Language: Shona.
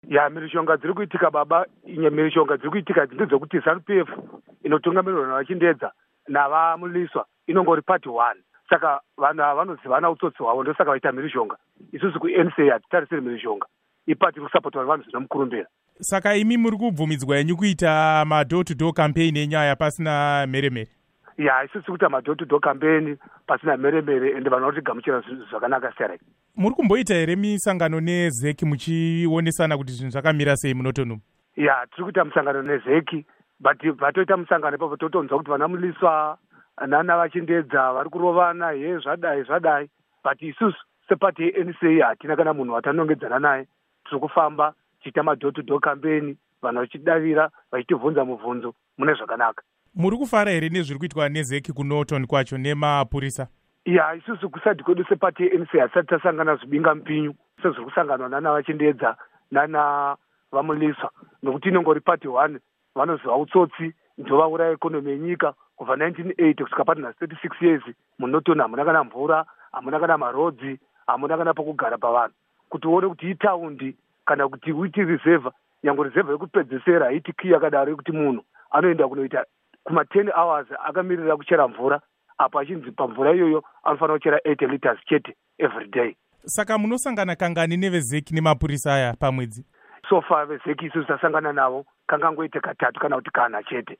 mhirishonga dziri kuitika baba, mhirishonga dziri kuitika ndedzekuti ZANU-PF inotungamirwa navachindedza navamuliswa inongori part 1. Saka vanhu ava vanozivana utsotsi hwavo, ndosaka vaita mhirishonga. Isusu kuNCA hatitarisiri mhirishonga, ipati iri kusapotwa nevanhu zvino mukurumbira. Saka imi muri kubvumidzwa yenyu kuita ma-door to door campaign enyaya pasina mheremhere? Isusu kuita ma-door to door campaign pasina mheremhere, ende vanhu vanotigamuchira zvinhu zvakanaka serai. Muri kumboita here misangano neZEC muchionesana kuti zvinhu zvakamira sei munotonhu? Tiri kuita musangano neZEC, but patoita musangano ipapo totonzwa kuti vana muliswa nana vachindedza vari kurovana, zvadai. But isusu sepati yeNCA hatina kana munhu watanongedzana naye. Tiri kufamba tichiita ma-door to door campaign, vanhu vachidavira vachitivhunza mubvunzo mune zvakanaka. Muri kufara here nezviri kuitwa neZEC kuNorton kwacho nemapurisa? Isusu kusati kwedu sepati yeNCA hatisati tasangana zvibinga mupinyu sezviri kusanganwa nana vachindedza nana vamuliswa, nokuti inongori pati 1. Vanoziva utsotsi ndovauraya ekonomi yenyika kubva 1980 kusvika patinha 36 years. muNorton hamuna kana mvura, hamuna kana marodzi, hamuna kana pokugara pavanhu. Kuti uone kuti itaundi kana kuti uiti reserve, nyange reserve yekupedzesera haiti kii yakadaro yekuti munhu anoenda kunoita kuma 10 hours akamirira kuchera mvura, apo achinzi pamvura iyoyo anofanira kuchera 8 liters chete every day. Saka munosangana kangani neveZEC nemapurisa aya pamwedzi? So far veZEC isusu tasangana navo kangangoite katatu kana kuti kana chete.